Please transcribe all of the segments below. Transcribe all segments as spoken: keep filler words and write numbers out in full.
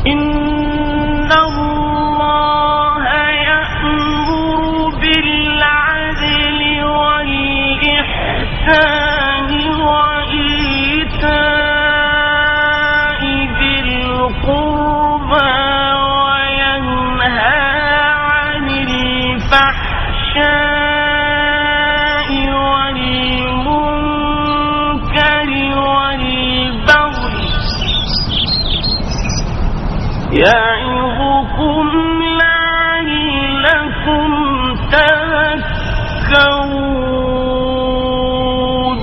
إن الله يأمر بالعدل والإحسان وإيتاء ذي القربى وينهى عن الفحشاء والمنكر والبغي يعظكم لعلكم تذكرون.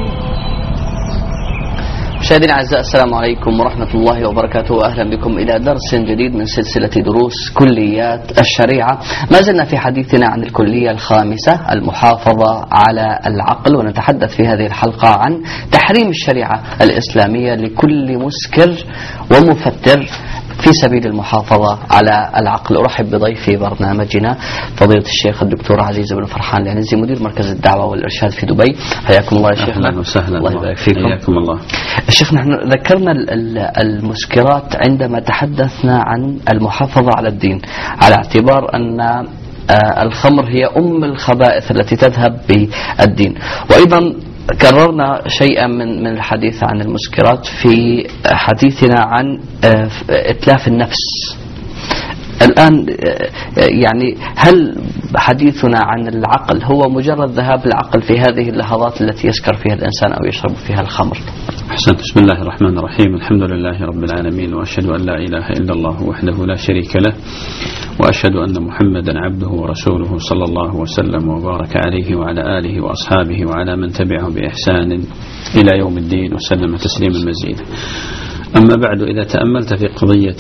مشاهدينا الأعزاء، السلام عليكم ورحمة الله وبركاته. أهلا بكم إلى درس جديد من سلسلة دروس كليات الشريعة. ما زلنا في حديثنا عن الكلية الخامسة المحافظة على العقل، ونتحدث في هذه الحلقة عن تحريم الشريعة الإسلامية لكل مسكر ومفتر في سبيل المحافظة على العقل. أرحب بضيفي برنامجنا فضيلة الشيخ الدكتور عزيز بن فرحان العنزي، مدير مركز الدعوة والإرشاد في دبي. حياكم الله يا شيخنا. أهلا وسهلا. الله يبارك فيكم. حياكم الله. الشيخ، نحن ذكرنا المسكرات عندما تحدثنا عن المحافظة على الدين، على اعتبار أن الخمر هي أم الخبائث التي تذهب بالدين، وأيضا كررنا شيئا من من الحديث عن المسكرات في حديثنا عن إتلاف النفس. الآن يعني هل حديثنا عن العقل هو مجرد ذهاب العقل في هذه اللحظات التي يسكر فيها الإنسان أو يشرب فيها الخمر؟ أحسنت. بسم الله الرحمن الرحيم. الحمد لله رب العالمين، وأشهد أن لا إله إلا الله وحده لا شريك له، وأشهد أن محمدا عبده ورسوله صلى الله وسلم وبارك عليه وعلى آله وأصحابه وعلى من تبعه بإحسان إلى يوم الدين وسلم تسليما مزيدا. أما بعد، إذا تأملت في قضية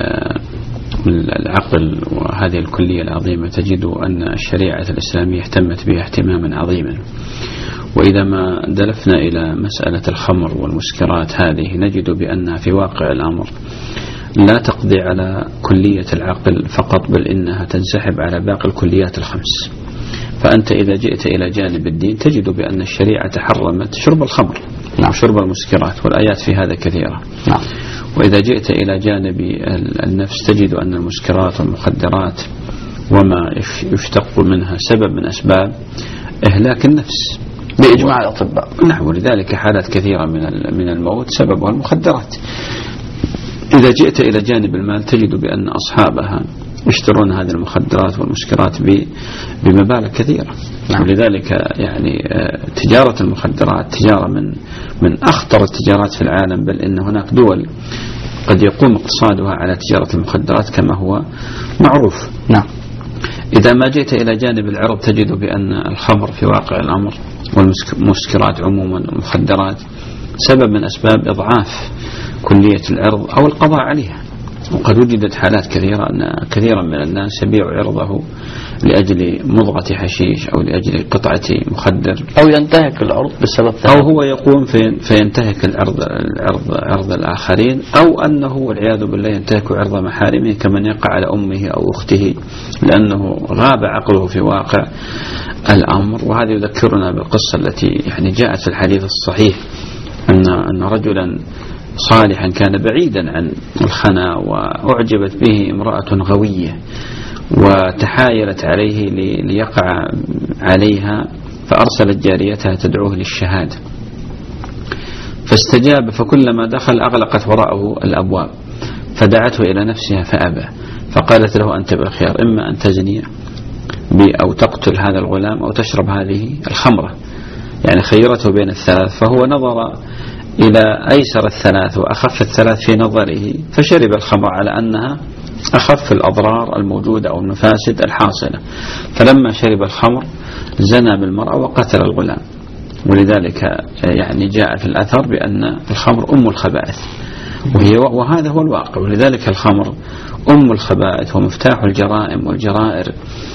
العقل وهذه الكلية العظيمة، تجد أن الشريعة الإسلامية اهتمت بها اهتماما عظيما. وإذا ما دلفنا إلى مسألة الخمر والمسكرات هذه، نجد بأنها في واقع الأمر لا تقضي على كلية العقل فقط، بل إنها تنسحب على باقي الكليات الخمس. فأنت إذا جئت إلى جانب الدين تجد بأن الشريعة حرمت شرب الخمر وشرب المسكرات، والآيات في هذا كثيرة. نعم. وإذا جئت إلى جانب النفس تجد أن المسكرات والمخدرات وما يشتق منها سبب من أسباب إهلاك النفس بإجماع الأطباء. نعم. ولذلك حالات كثيرة من من الموت سببها المخدرات. إذا جئت إلى جانب المال تجد بأن أصحابها يشترون هذه المخدرات والمسكرات بمبالغ كثيرة. نعم. ولذلك يعني تجارة المخدرات تجارة من من أخطر التجارات في العالم، بل إن هناك دول قد يقوم اقتصادها على تجارة المخدرات كما هو معروف. نعم. إذا ما جئت إلى جانب العرض تجد بأن الخمر في واقع الأمر والمسكرات عموما والمخدرات سبب من أسباب إضعاف كلية العرض أو القضاء عليها. وقد وجدت حالات كثيرة أن كثيرا من الناس يبيع عرضه لأجل مضغة حشيش أو لأجل قطعة مخدر، أو ينتهك العرض بسبب أو هو يقوم في فينتهك العرض العرض عرض الآخرين، أو أنه والعياذ بالله ينتهك عرض محارمه كمن يقع على أمه أو أخته، لأنه غاب عقله في واقع الأمر. وهذا يذكرنا بالقصة التي يعني جاءت في الحديث الصحيح أن أن رجلا صالحا كان بعيدا عن الخنا، وأعجبت به امرأة غوية وتحايلت عليه ليقع عليها، فأرسلت جاريتها تدعوه للشهادة، فاستجاب، فكلما دخل أغلقت وراءه الأبواب، فدعته إلى نفسها فأبى، فقالت له أنت بالخيار، إما أن تزني أو تقتل هذا الغلام أو تشرب هذه الخمرة، يعني خيرته بين الثلاث. فهو نظر إلى أيسر الثلاث وأخف الثلاث في نظره، فشرب الخمر على أنها أخف الأضرار الموجودة أو المفاسد الحاصلة. فلما شرب الخمر زنى بالمرأة وقتل الغلام. ولذلك يعني جاء في الأثر بأن الخمر أم الخبائث، وهي وهذا هو الواقع. ولذلك الخمر أم الخبائث ومفتاح الجرائم والجرائر،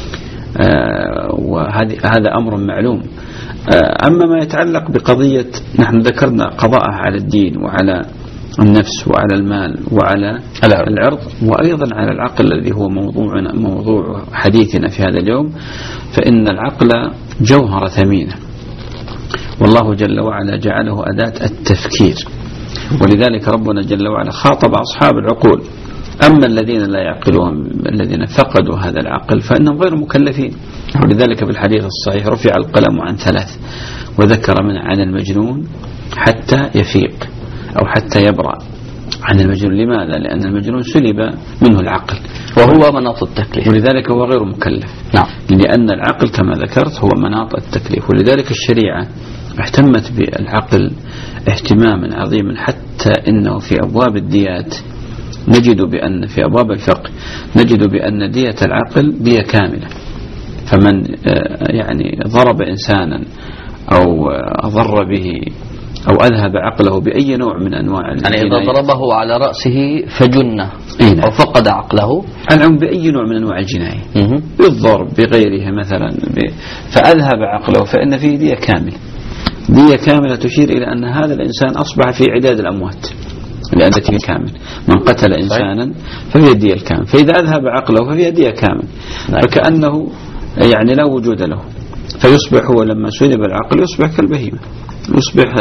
وهذا أمر معلوم. أما ما يتعلق بقضية، نحن ذكرنا قضاءها على الدين وعلى النفس وعلى المال وعلى العرض وأيضا على العقل الذي هو موضوعنا موضوع حديثنا في هذا اليوم، فإن العقل جوهرة ثمينة، والله جل وعلا جعله أداة التفكير. ولذلك ربنا جل وعلا خاطب أصحاب العقول أما الذين لا يعقلون الذين فقدوا هذا العقل فإنهم غير مكلفين. ولذلك في الحديث الصحيح رفع القلم عن ثلاث وذكر من عن المجنون حتى يفيق أو حتى يبرأ عن المجنون. لماذا؟ لأن المجنون سلب منه العقل وهو مناط التكليف، ولذلك هو غير مكلف. نعم. لأن العقل كما ذكرت هو مناط التكليف، ولذلك الشريعة اهتمت بالعقل اهتماما عظيما، حتى إنه في أبواب الديات نجد بأن في أبواب الفقه نجد بأن دية العقل دية كاملة. فمن يعني ضرب إنسانا أو أضر به أو أذهب عقله بأي نوع من أنواع يعني إذا ضربه على رأسه فجنه إيه أو فقد عقله العم بأي نوع من أنواع الجناية بالضرب بغيرها مثلا ب... فأذهب عقله فإن فيه دية كاملة، دية كاملة تشير إلى أن هذا الإنسان أصبح في عداد الأموات، لأن دية كامل من قتل إنسانا فهي الدية الكامل، فإذا أذهب عقله فهي دية كامل، فكأنه يعني لا وجود له، فيصبح هو لما سلب العقل يصبح كالبهيمة، يصبح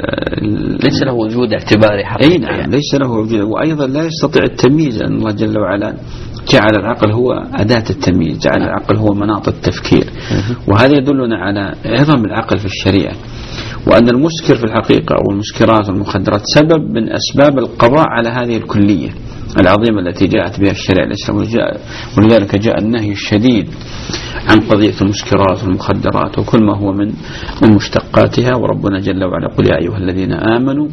ليس له وجود اعتباري حقيقي. أي نعم، ليس له وجود، وأيضا لا يستطيع التمييز، أن الله جل وعلا جعل العقل هو أداة التمييز، جعل العقل هو مناط التفكير. وهذا يدلنا على عظم العقل في الشريعة، وأن المسكر في الحقيقة أو المسكرات والمخدرات سبب من أسباب القضاء على هذه الكلية العظيمة التي جاءت بها الشريعة الإسلامية. ولذلك جاء النهي الشديد عن قضية المسكرات والمخدرات وكل ما هو من من مشتقاتها. وربنا جل وعلا قل يا أيها الذين آمنوا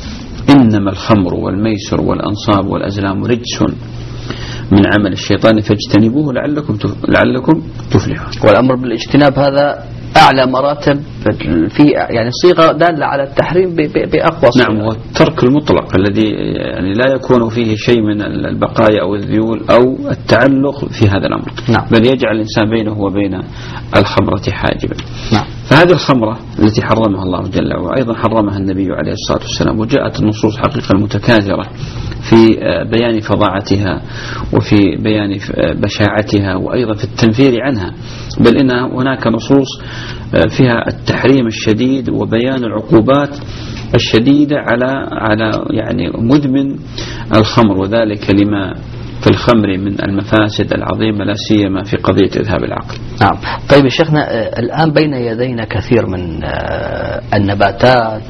إنما الخمر والميسر والأنصاب والأزلام رجس من عمل الشيطان فاجتنبوه لعلكم لعلكم تفلحون. والأمر بالاجتناب هذا أعلى مراتب في يعني صيغة دالة على التحريم بأقوى صيغة. نعم، والترك المطلق الذي يعني لا يكون فيه شيء من البقايا أو الذيول أو التعلق في هذا الأمر. نعم. بل يجعل الإنسان بينه وبين الخمرة حاجبا. نعم. فهذه الخمرة التي حرمها الله جل وعلا أيضا حرمها النبي عليه الصلاة والسلام، وجاءت النصوص حقيقة المتكاثرة في بيان فظاعتها وفي بيان بشاعتها وأيضا في التنفير عنها، بل إن هناك نصوص فيها التحريم الشديد وبيان العقوبات الشديدة على على يعني مدمن الخمر، وذلك لما في الخمر من المفاسد العظيمة لا سيما في قضية إذهاب العقل. نعم. طيب شيخنا، الآن بين يدينا كثير من النباتات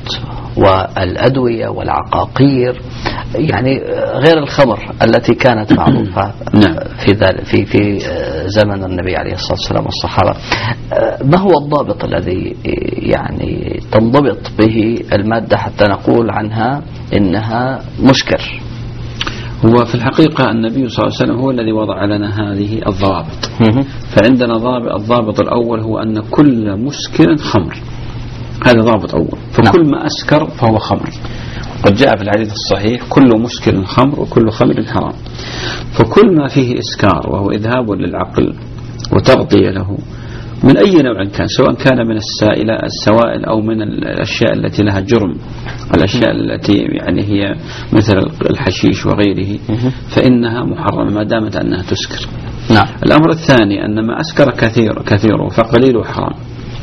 والأدوية والعقاقير، يعني غير الخمر التي كانت معروفة نعم. في ذلك في في زمن النبي عليه الصلاة والسلام والصحابة. ما هو الضابط الذي يعني تنضبط به المادة حتى نقول عنها إنها مسكر؟ هو في الحقيقة النبي صلى الله عليه وسلم هو الذي وضع لنا هذه الضوابط. فعندنا ضابط، الضابط الأول هو أن كل مسكر خمر، هذا ضابط أول، فكل ما أسكر فهو خمر. قد جاء في الحديث الصحيح كل مسكر خمر وكل خمر حرام. فكل ما فيه إسكار وهو إذهاب للعقل وتغطية له من أي نوع كان، سواء كان من السائل السوائل أو من الأشياء التي لها جرم، الأشياء التي يعني هي مثل الحشيش وغيره، فإنها محرمة ما دامت أنها تسكر. نعم. الأمر الثاني أن ما أسكر كثير كثيره فقليله حرام،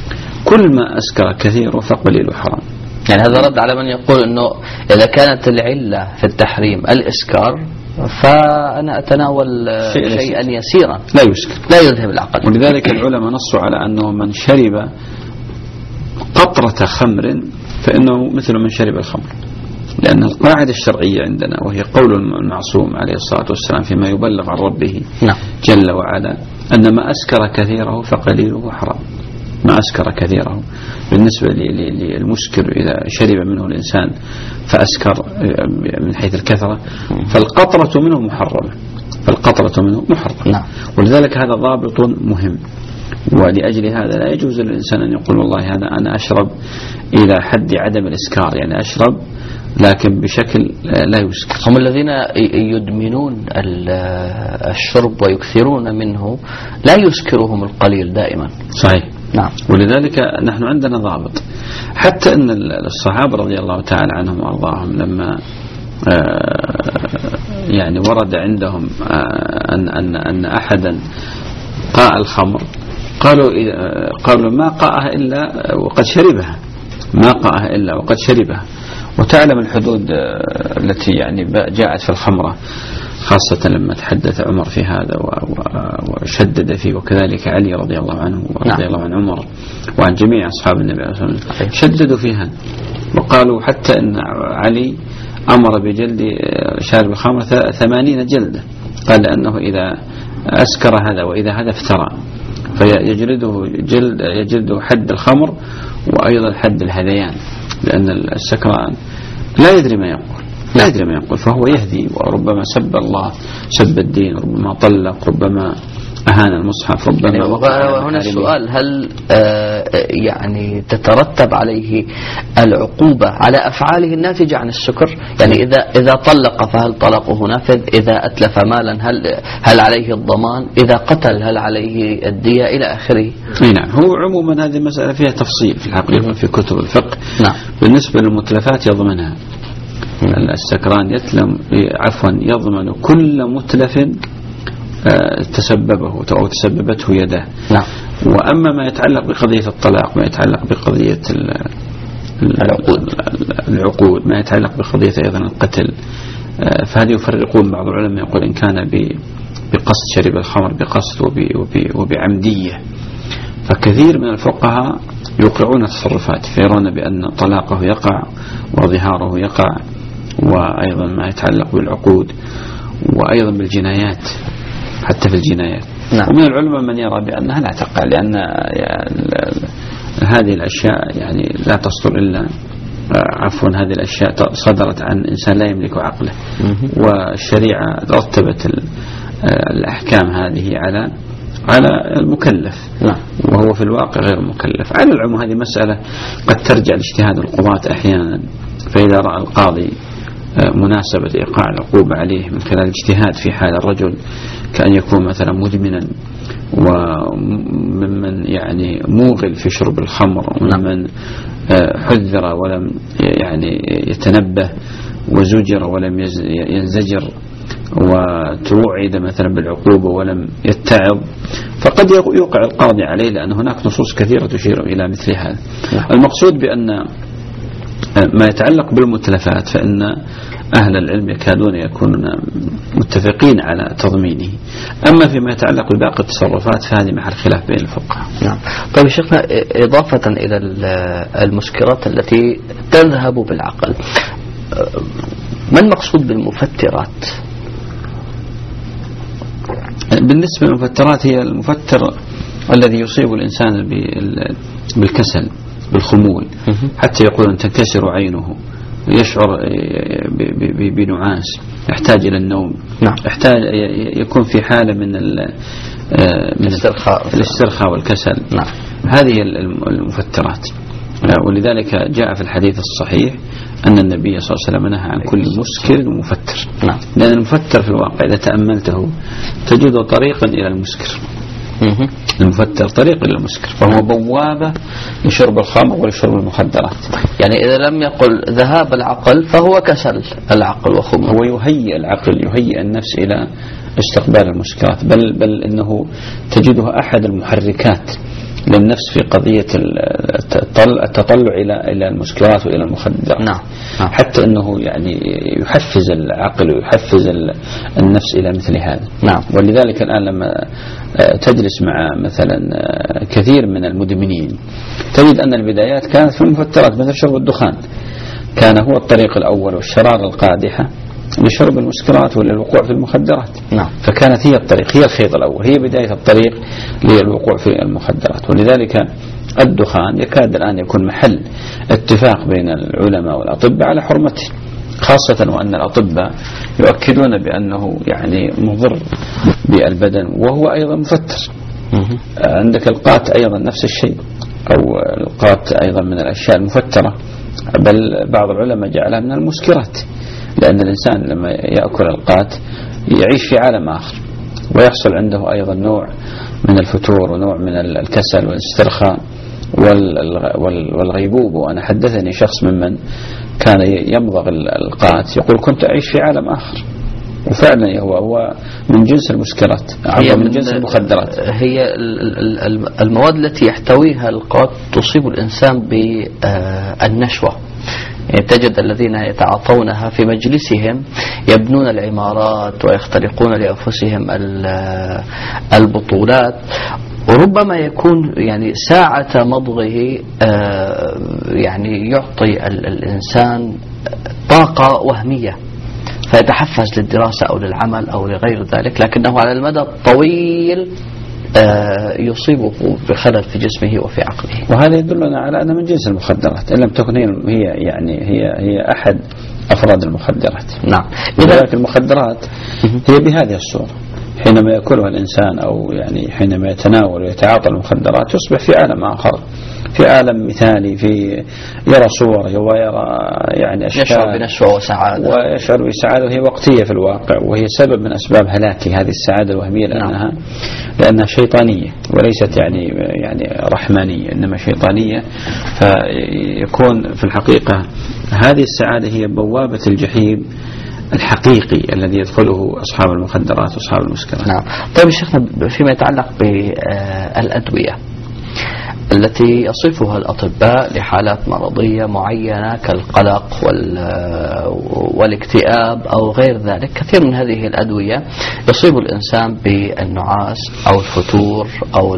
كل ما أسكر كثيره فقليله حرام. يعني هذا رد على من يقول أنه إذا كانت العلة في التحريم الإسكار فأنا أتناول شيء شيئا يسيرا لا يسكر لا يذهب العقل. ولذلك العلماء نصوا على أنه من شرب قطرة خمر فإنه مثل من شرب الخمر، لأن القاعدة الشرعية عندنا وهي قول المعصوم عليه الصلاة والسلام فيما يبلغ عن ربه نعم. جل وعلا أن ما أسكر كثيره فقليله حرام. ما أسكر كثيره بالنسبة للمسكر إذا شرب منه الإنسان فأسكر من حيث الكثرة فالقطرة منه محرمة، فالقطرة منه محرمة. نعم. ولذلك هذا ضابط مهم، ولأجل هذا لا يجوز للإنسان أن يقول والله هذا أنا أشرب إلى حد عدم الإسكار، يعني أشرب لكن بشكل لا يسكر. هم الذين يدمنون الشرب ويكثرون منه لا يسكرهم القليل دائما. صحيح. نعم. ولذلك نحن عندنا ضابط، حتى أن الصحابة رضي الله تعالى عنهم وأرضاهم لما يعني ورد عندهم أن أن أن أحدا قاء الخمر قالوا قالوا ما قاءها إلا وقد شربها، ما قاءها إلا وقد شربها. وتعلم الحدود التي يعني جاءت في الخمرة، خاصة لما تحدث عمر في هذا وشدد فيه، وكذلك علي رضي الله عنه ورضي الله عن عمر وعن جميع أصحاب النبي صلى الله عليه وسلم شددوا فيها، وقالوا حتى أن علي أمر بجلد شارب الخمر ثمانين جلدة، قال لأنه إذا أسكر هذا وإذا هذا افترى، فيجلده جلد يجلده حد الخمر وأيضا حد الهذيان، لأن السكران لا يدري ما يقول لا يدري ما يقول فهو يهدي، وربما سب الله سب الدين، ربما طلق، ربما أهان المصحف، ربما يعني وهنا السؤال، هل آه يعني تترتب عليه العقوبة على أفعاله الناتجة عن السكر؟ يعني إذا إذا طلق فهل طلقه نافذ؟ إذا أتلف مالا هل هل عليه الضمان؟ إذا قتل هل عليه الدية إلى آخره؟ نعم. هو عموما هذه مسألة فيها تفصيل في الحقيقة في كتب الفقه. نعم. بالنسبة للمتلفات يضمنها السكران، يتلم عفوا يضمن كل متلف تسببه أو تسببته يده. نعم. وأما ما يتعلق بقضية الطلاق، ما يتعلق بقضية العقود العقود ما يتعلق بقضية أيضا القتل، فهذه يفرقون. بعض العلماء يقول إن كان بقصد شرب الخمر بقصد وبعمدية، فكثير من الفقهاء يوقعون التصرفات فيرون بأن طلاقه يقع وظهاره يقع، وأيضا ما يتعلق بالعقود وأيضا بالجنايات حتى في الجنايات. نعم. ومن العلماء من يرى بأنها لا تقع، لأن هذه الأشياء يعني لا تصدر إلا عفوا هذه الأشياء صدرت عن إنسان لا يملك عقله، والشريعة رتبت الأحكام هذه على على المكلف. نعم. وهو في الواقع غير مكلف. على العموم هذه مسألة قد ترجع لاجتهاد القضاة أحيانا، فإذا رأى القاضي مناسبة إيقاع العقوبة عليه من خلال اجتهاد في حال الرجل، كأن يكون مثلا مدمنا وممن يعني موغل في شرب الخمر، ومن حذر ولم يعني يتنبه، وزجر ولم ينزجر، وتوعد مثلا بالعقوبة ولم يتعظ، فقد يوقع القاضي عليه، لأن هناك نصوص كثيرة تشير إلى مثل هذا. المقصود بأن ما يتعلق بالمتلفات فإن أهل العلم يكادون يكونون متفقين على تضمينه. أما فيما يتعلق بباقي التصرفات فهذه محل خلاف بين الفقهاء. نعم. طيب شيخنا، إضافة إلى المسكرات التي تذهب بالعقل، ما المقصود بالمفترات؟ بالنسبة للمفترات هي المفتر الذي يصيب الإنسان بالكسل بالخمول، حتى يقول أن تنكسر عينه، يشعر بنعاس، يحتاج إلى النوم. نعم. يحتاج يكون في حالة من الاسترخاء الاسترخاء والكسل. نعم. هذه المفترات، ولذلك جاء في الحديث الصحيح أن النبي صلى الله عليه وسلم نهى عن كل مسكر ومفتر. نعم. لأن المفتر في الواقع إذا تأملته تجد طريقا إلى المسكر. المفتر طريق إلى المسكر، فهو بوابة لشرب الخمر ولشرب المخدرات. يعني إذا لم يقل ذهاب العقل فهو كسل العقل وخمر، هو يهيئ العقل، يهيئ النفس إلى استقبال المسكرات، بل بل إنه تجده أحد المحركات للنفس في قضية التطلع إلى إلى المسكرات وإلى المخدرات. نعم. نعم. حتى أنه يعني يحفز العقل ويحفز النفس إلى مثل هذا. نعم. ولذلك الآن لما تجلس مع مثلا كثير من المدمنين تجد أن البدايات كانت في المفترات، مثل شرب الدخان كان هو الطريق الأول والشرارة القادحة لشرب المسكرات وللوقوع في المخدرات. نعم. فكانت هي الطريق، هي الخيط الأول، هي بداية الطريق للوقوع في المخدرات. ولذلك الدخان يكاد الآن يكون محل اتفاق بين العلماء والأطباء على حرمته، خاصة وأن الأطباء يؤكدون بأنه يعني مضر بالبدن وهو أيضا مفتر. عندك القات أيضا نفس الشيء، أو القات أيضا من الأشياء المفترة، بل بعض العلماء جعلها من المسكرات، لأن الإنسان لما يأكل القات يعيش في عالم آخر، ويحصل عنده أيضا نوع من الفتور ونوع من الكسل والاسترخاء والغيبوبة. وأنا حدثني شخص ممن كان يمضغ القات يقول كنت أعيش في عالم آخر، وفعلا هو هو من جنس المسكرات، هي من جنس المخدرات. هي المواد التي يحتويها القات تصيب الإنسان بالنشوة، يعني تجد الذين يتعاطونها في مجلسهم يبنون العمارات ويخترقون لأنفسهم البطولات، وربما يكون يعني ساعة مضغه يعني يعطي الإنسان طاقة وهمية فيتحفز للدراسة أو للعمل أو لغير ذلك، لكنه على المدى الطويل يصيبه بخلل في جسمه وفي عقله. وهذا يدلنا على أنها من جنس المخدرات إن لم تكن هي يعني هي هي أحد أفراد المخدرات. نعم. لذلك المخدرات هي بهذه الصورة، حينما يأكلها الإنسان أو يعني حينما يتناول ويتعاطى المخدرات يصبح في عالم آخر، في عالم مثالي، في يرى صور ويرى يعني أشكال، يشعر بنشوة وسعادة ويشعر بسعادة وهي وقتية في الواقع، وهي سبب من أسباب هلاك هذه السعادة الوهمية لأنها نعم. لأنها شيطانية وليست يعني يعني رحمانية إنما شيطانية. فيكون في الحقيقة هذه السعادة هي بوابة الجحيم الحقيقي الذي يدخله أصحاب المخدرات وأصحاب المسكرات. نعم. طيب شيخنا، فيما يتعلق بالأدوية التي يصفها الأطباء لحالات مرضية معينة كالقلق والاكتئاب أو غير ذلك، كثير من هذه الأدوية يصيب الإنسان بالنعاس أو الفتور أو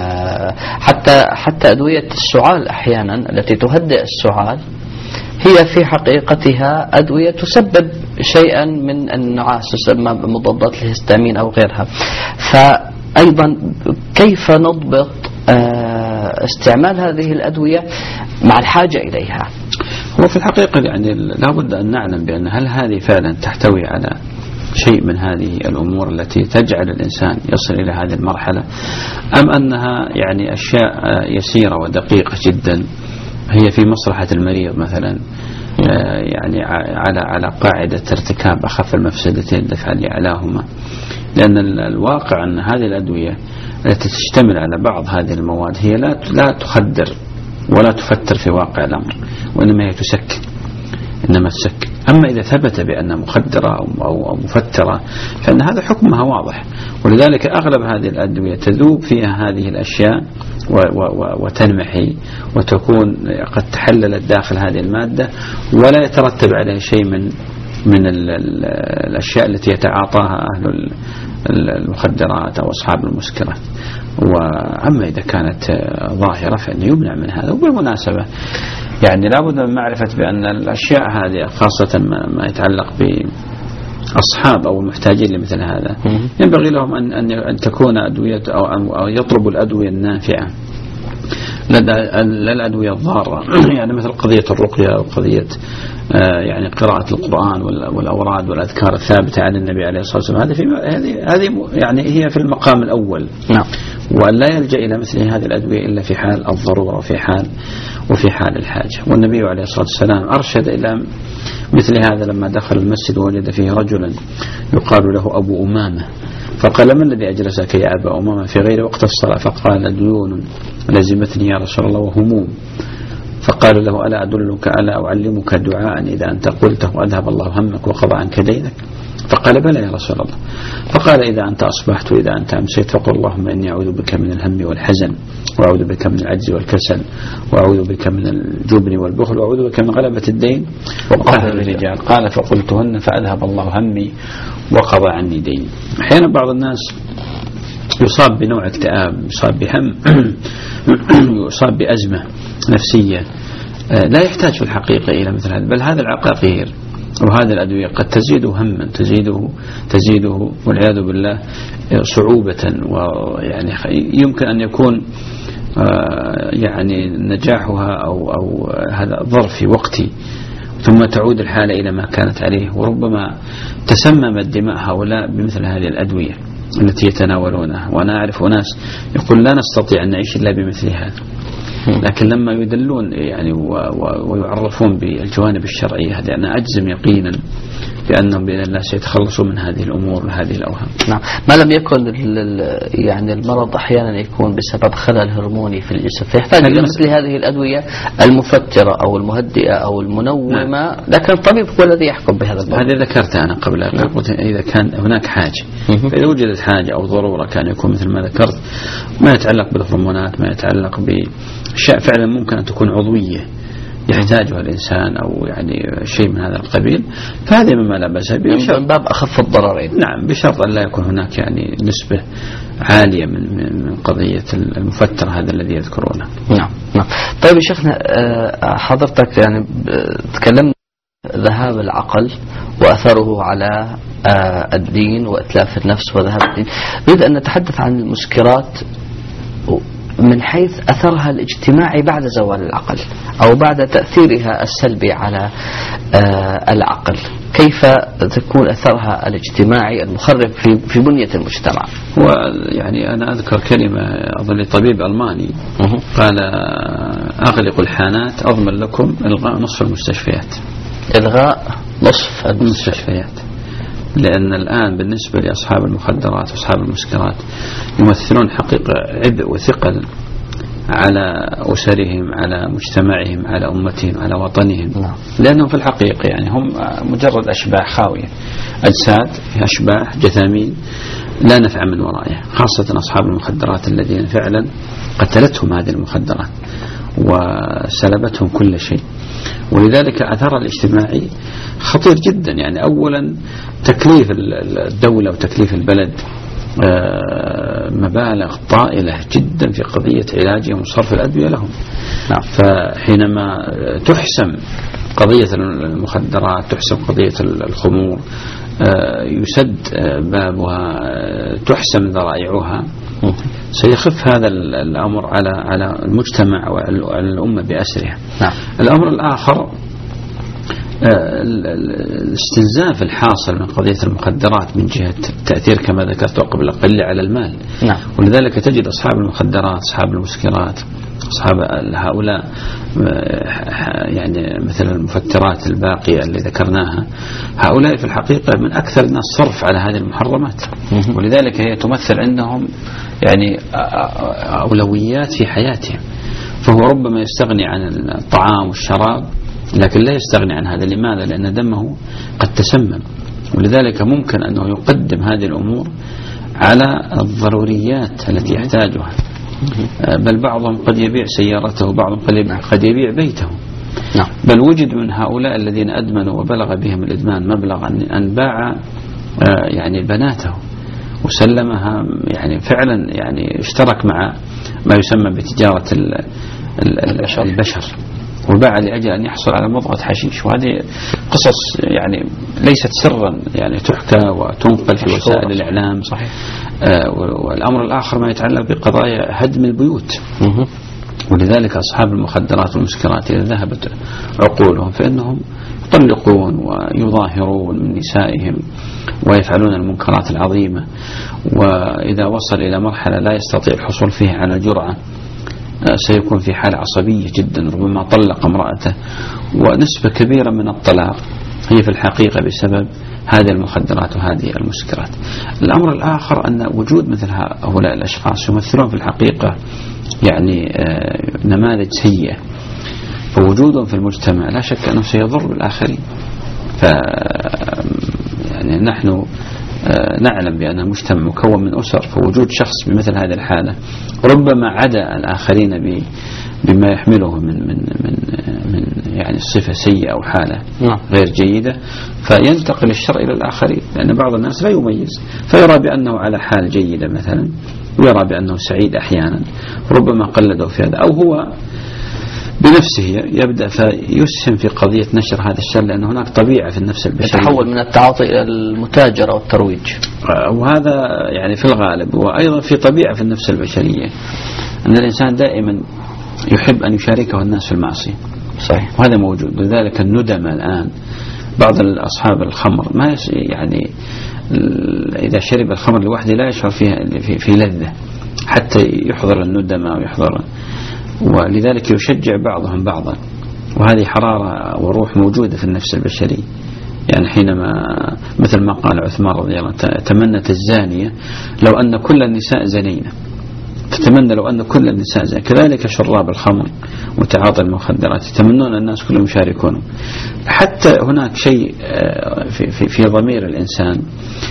حتى حتى أدوية السعال أحيانا التي تهدئ السعال هي في حقيقتها أدوية تسبب شيئا من النعاس، تسمى مضادات الهستامين أو غيرها. فأيضا كيف نضبط استعمال هذه الأدوية مع الحاجة إليها؟ هو في الحقيقة يعني لابد أن نعلم بأن هل هذه فعلا تحتوي على شيء من هذه الأمور التي تجعل الإنسان يصل إلى هذه المرحلة، أم أنها يعني أشياء يسيرة ودقيقة جدا هي في مصلحة المريض مثلا، يعني على على قاعدة ارتكاب أخف المفسدتين دفعا لأعلاهما. لأن الواقع أن هذه الأدوية التي تشتمل على بعض هذه المواد هي لا لا تخدر ولا تفتر في واقع الأمر، وإنما هي تسكن، إنما تسكن. أما إذا ثبت بأنها مخدرة أو مفترة فإن هذا حكمها واضح، ولذلك أغلب هذه الأدوية تذوب فيها هذه الأشياء وتنمحي وتكون قد تحللت داخل هذه المادة ولا يترتب عليها شيء من من الأشياء التي يتعاطاها أهل المخدرات أو أصحاب المسكرات. وأما إذا كانت ظاهرة فإنه يمنع من هذا. وبالمناسبة يعني لابد من معرفة بأن الأشياء هذه خاصة ما يتعلق بأصحاب أو المحتاجين لمثل هذا ينبغي لهم أن أن تكون أدوية أو يطلبوا الأدوية النافعة لا الأدوية الضارة يعني مثل قضية الرقية وقضية يعني قراءة القرآن والأوراد والأذكار الثابتة عن النبي عليه الصلاة والسلام. هذه في هذه هذه يعني هي في المقام الأول. نعم. وأن لا يلجأ إلى مثل هذه الأدوية إلا في حال الضرورة وفي حال وفي حال الحاجة. والنبي عليه الصلاة والسلام أرشد إلى مثل هذا لما دخل المسجد ووجد فيه رجلا يقال له أبو أمامة، فقال: ما الذي أجلسك يا أبا أمامة في غير وقت الصلاة؟ فقال: ديون لزمتني يا رسول الله وهموم. فقال له: ألا أدلك ألا أعلمك دعاء إذا أنت قلته أذهب الله همك وقضى عنك دينك؟ فقال: بلى يا رسول الله. فقال: إذا أنت أصبحت وإذا أنت أمسيت فقل اللهم إني أعوذ بك من الهم والحزن، وأعوذ بك من العجز والكسل، وأعوذ بك من الجبن والبخل، وأعوذ بك من غلبة الدين وقهر الرجال. قال: فقلتهن فأذهب الله همي وقضى عني ديني. أحيانا بعض الناس يصاب بنوع اكتئاب، يصاب بهم، يصاب بأزمة نفسية لا يحتاج في الحقيقة إلى مثل هذا، بل هذا العقاقير وهذه الأدوية قد تزيده هما تزيده تزيده والعياذ بالله صعوبة، ويعني يمكن أن يكون يعني نجاحها أو أو هذا ظرف وقتي ثم تعود الحالة إلى ما كانت عليه. وربما تسممت دماء هؤلاء بمثل هذه الأدوية التي يتناولونها. وأنا أعرف ناس يقول لا نستطيع أن نعيش إلا بمثل هذا، لكن لما يدلون يعني ويعرفون بالجوانب الشرعية هذه أنا أجزم يقينا بأنهم بإذن الله سيتخلصوا من هذه الأمور وهذه الأوهام. نعم. ما لم يكن يعني المرض أحيانا يكون بسبب خلل هرموني في الجسم فيحتاج إلى مثل هذه الأدوية المفترة أو المهدئة أو المنومة. نعم. لكن الطبيب هو الذي يحكم بهذا الموضوع. هذا ذكرت أنا قبل. نعم. إذا كان هناك حاجة، فإذا وجدت حاجة أو ضرورة كان يكون مثل ما ذكرت ما يتعلق بالهرمونات، ما يتعلق بأشياء فعلا ممكن أن تكون عضوية يحتاجه الإنسان أو يعني شيء من هذا القبيل، فهذه مما لا بأس به من باب أخف الضررين. نعم، بشرط أن لا يكون هناك يعني نسبة عالية من من قضية المفتر هذا الذي يذكرونه. نعم نعم. طيب يا شيخنا، حضرتك يعني تكلمنا ذهاب العقل وأثره على الدين وإتلاف النفس وذهاب الدين. نريد أن نتحدث عن المسكرات من حيث أثرها الاجتماعي بعد زوال العقل أو بعد تأثيرها السلبي على العقل. كيف تكون أثرها الاجتماعي المخرب في في بنية المجتمع؟ ويعني أنا أذكر كلمة أظن طبيب ألماني قال: أغلقوا الحانات أضمن لكم إلغاء نصف المستشفيات. إلغاء نصف المستشفيات. لأن الآن بالنسبة لأصحاب المخدرات وأصحاب المسكرات يمثلون حقيقة عبء وثقل على أسرهم، على مجتمعهم، على أمتهم، على وطنهم. لأنهم في الحقيقة يعني هم مجرد أشباح خاوية، أجساد أشباح جثامين لا نفع من ورائها، خاصة أصحاب المخدرات الذين فعلا قتلتهم هذه المخدرات وسلبتهم كل شيء. ولذلك أثر الاجتماعي خطير جدا. يعني أولا تكليف الدولة وتكليف البلد مبالغ طائلة جدا في قضية علاجهم وصرف الأدوية لهم. نعم. فحينما تحسم قضية المخدرات، تحسم قضية الخمور، يسد بابها، تحسم ذرائعها، سيخف هذا الأمر على على المجتمع والأمة بأسرها. نعم. الأمر الآخر الاستنزاف الحاصل من قضية المخدرات من جهة التأثير كما ذكرت قبل قليل على المال. نعم. ولذلك تجد أصحاب المخدرات، أصحاب المسكرات، أصحاب هؤلاء يعني مثل المفترات الباقية اللي ذكرناها، هؤلاء في الحقيقة من أكثر الناس صرف على هذه المحرمات. ولذلك هي تمثل عندهم يعني أولويات في حياتهم. فهو ربما يستغني عن الطعام والشراب لكن لا يستغني عن هذا. لماذا؟ لأن دمه قد تسمم، ولذلك ممكن أنه يقدم هذه الأمور على الضروريات التي يحتاجها. بل بعضهم قد يبيع سيارته، بعضهم قد يبيع بيته. نعم. بل وجد من هؤلاء الذين أدمنوا وبلغ بهم الإدمان مبلغ أن باع يعني بناته وسلمها، يعني فعلا يعني اشترك مع ما يسمى بتجارة البشر وباع لأجل أن يحصل على مضغة حشيش. وهذه قصص يعني ليست سرا، يعني تحكى وتنقل في وسائل الإعلام. صحيح. آه والأمر الآخر ما يتعلق بقضايا هدم البيوت. مه. ولذلك أصحاب المخدرات والمسكرات إذا ذهبت عقولهم فإنهم يطلقون ويظاهرون من نسائهم ويفعلون المنكرات العظيمة. وإذا وصل إلى مرحلة لا يستطيع الحصول فيها على جرعة سيكون في حالة عصبية جدا، ربما طلق امرأته. ونسبة كبيرة من الطلاق هي في الحقيقة بسبب هذه المخدرات وهذه المسكرات. الأمر الآخر أن وجود مثل هؤلاء الأشخاص يمثلون في الحقيقة يعني نماذج سيئة، فوجودهم في المجتمع لا شك أنه سيضر بالآخرين. ف يعني نحن نعلم بأن المجتمع مكون من أسر، فوجود شخص بمثل هذه الحالة ربما عدا الآخرين بما يحمله من من من من يعني صفة سيئة أو حالة غير جيدة، فينتقل الشر إلى الآخرين. لأن بعض الناس لا يميز، فيرى بأنه على حال جيدة مثلا ويرى بأنه سعيد أحيانا، ربما قلده في هذا، أو هو بنفسه يبدأ فيسهم في قضية نشر هذا الشر، لأن هناك طبيعة في النفس البشرية يتحول من التعاطي إلى المتاجرة والترويج. وهذا يعني في الغالب، وأيضا في طبيعة في النفس البشرية أن الإنسان دائما يحب أن يشاركه الناس في المعصية. صحيح. وهذا موجود. لذلك الندم الآن بعض أصحاب الخمر ما يعني إذا شرب الخمر لوحده لا يشعر فيها في, في لذة حتى يحضر الندم ويحضر، ولذلك يشجع بعضهم بعضا. وهذه حرارة وروح موجودة في النفس البشرية. يعني حينما مثل ما قال عثمان رضي الله عنه تمنت الزانية لو أن كل النساء زنينا، تتمنى لو أن كل النساء زنينا. كذلك شراب الخمر وتعاطي المخدرات يتمنون الناس كلهم يشاركون. حتى هناك شيء في, في, في ضمير الإنسان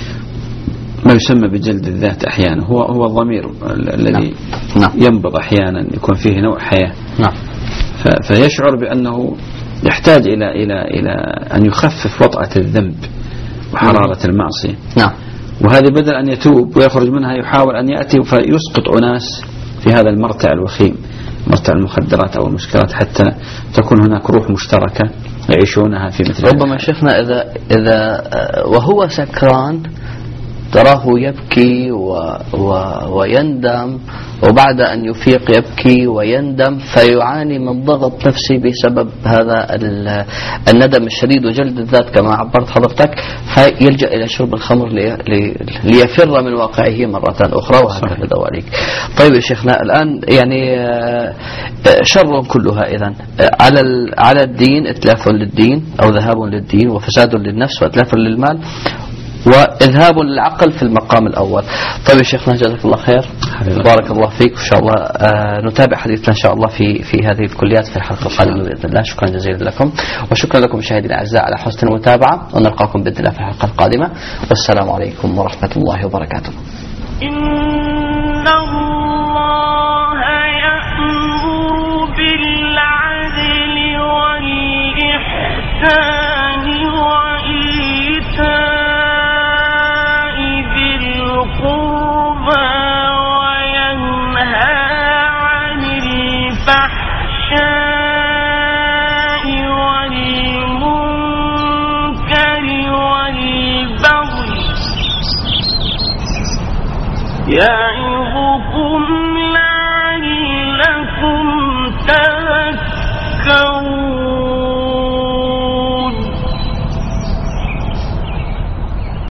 ما يسمى بجلد الذات أحيانا، هو هو الضمير الذي نعم. ينبض أحيانا، يكون فيه نوع حياة. نعم. فيشعر بأنه يحتاج إلى إلى إلى أن يخفف وطأة الذنب وحرارة المعصية. نعم. وهذه بدل أن يتوب ويخرج منها يحاول أن يأتي فيسقط أناس في هذا المرتع الوخيم، مرتع المخدرات أو المسكرات، حتى تكون هناك روح مشتركة يعيشونها في مثل ربما شيخنا إذا إذا وهو سكران تراه يبكي و و ويندم، وبعد أن يفيق يبكي ويندم، فيعاني من ضغط نفسي بسبب هذا الندم الشديد وجلد الذات كما عبرت حضرتك، فيلجأ إلى شرب الخمر ليفر من واقعه مرة أخرى وهكذا دواليك. طيب يا شيخنا، الآن يعني شر كلها إذن على على الدين، إتلاف للدين أو ذهاب للدين وفساد للنفس وإتلاف للمال وإذهاب للعقل في المقام الأول. طيب يا شيخنا جزاك الله خير، بارك الله فيك، وإن شاء الله آه نتابع حديثنا إن شاء الله في في هذه الكليات في الحلقة القادمة بإذن الله. شكرا جزيلا لكم، وشكرا لكم مشاهدينا الأعزاء على حسن المتابعة، ونلقاكم بإذن الله في الحلقة القادمة، والسلام عليكم ورحمة الله وبركاته. إن الله يأمر بالعدل والإحسان وإيتاء يعظكم